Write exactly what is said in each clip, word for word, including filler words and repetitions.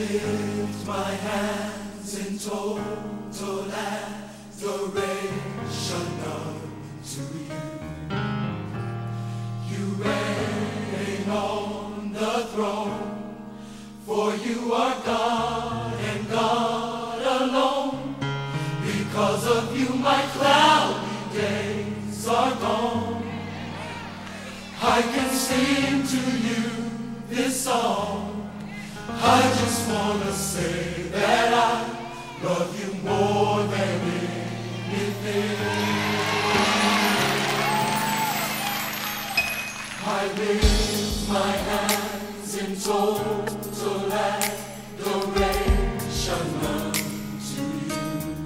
lift my hands in total adoration unto you. You reign on the throne, for you are God and God alone. Because of you my cloudy days are gone. I can sing to you this song. I just want to say that I love you more than anything. I lift my hands in total adoration unto you.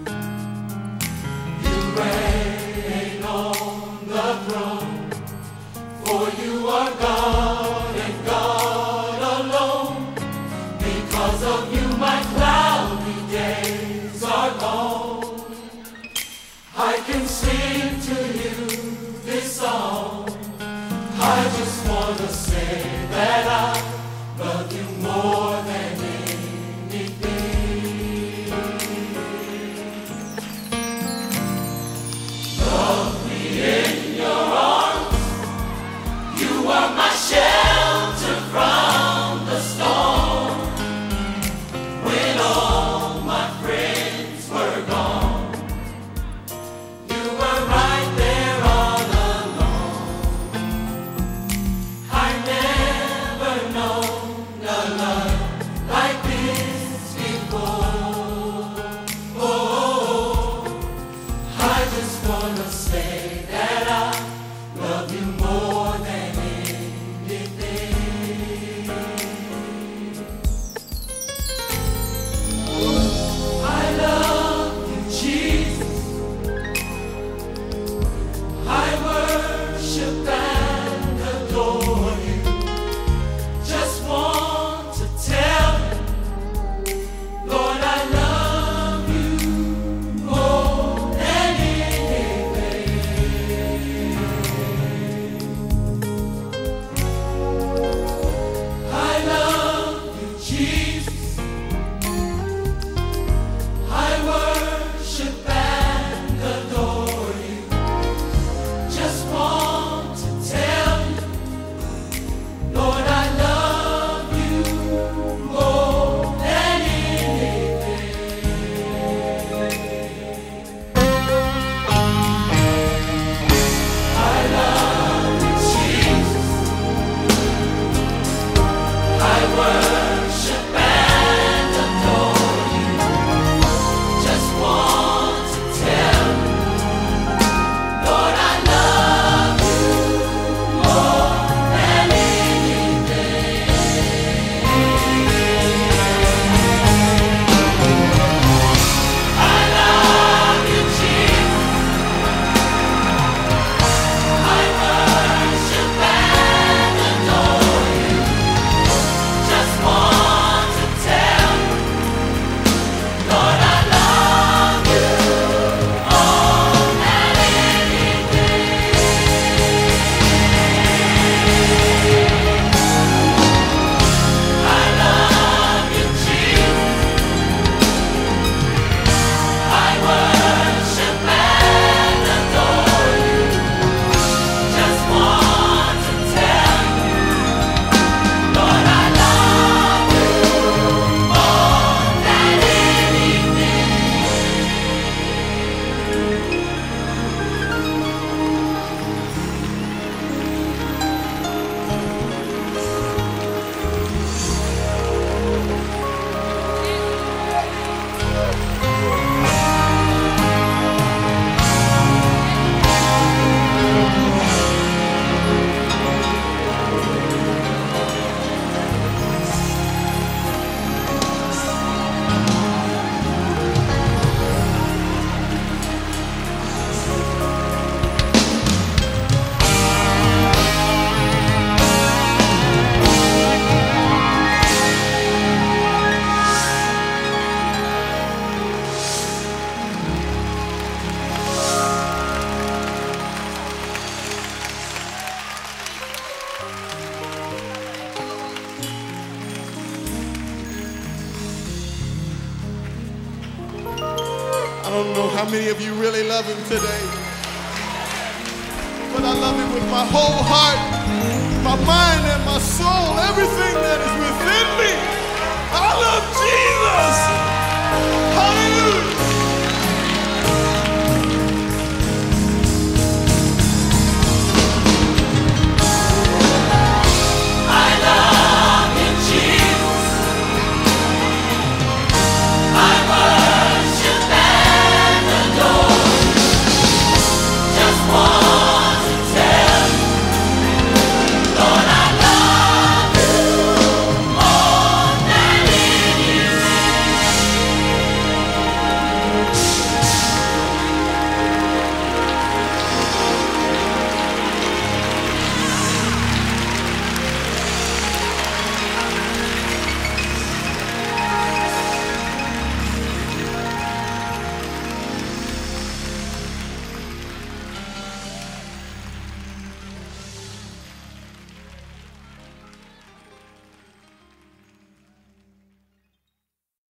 You reign on the throne, for you are God and God alone. Because of you my cloudy days are gone. I can sing to you this song. I just want to say that I love you more than anything. Love me in your arms. You are my shelter from the storm. When all my friends were gone, you were right there all along. I never don't know how many of you really love him today, but I love him with my whole heart, my mind, and my soul, everything that is within me.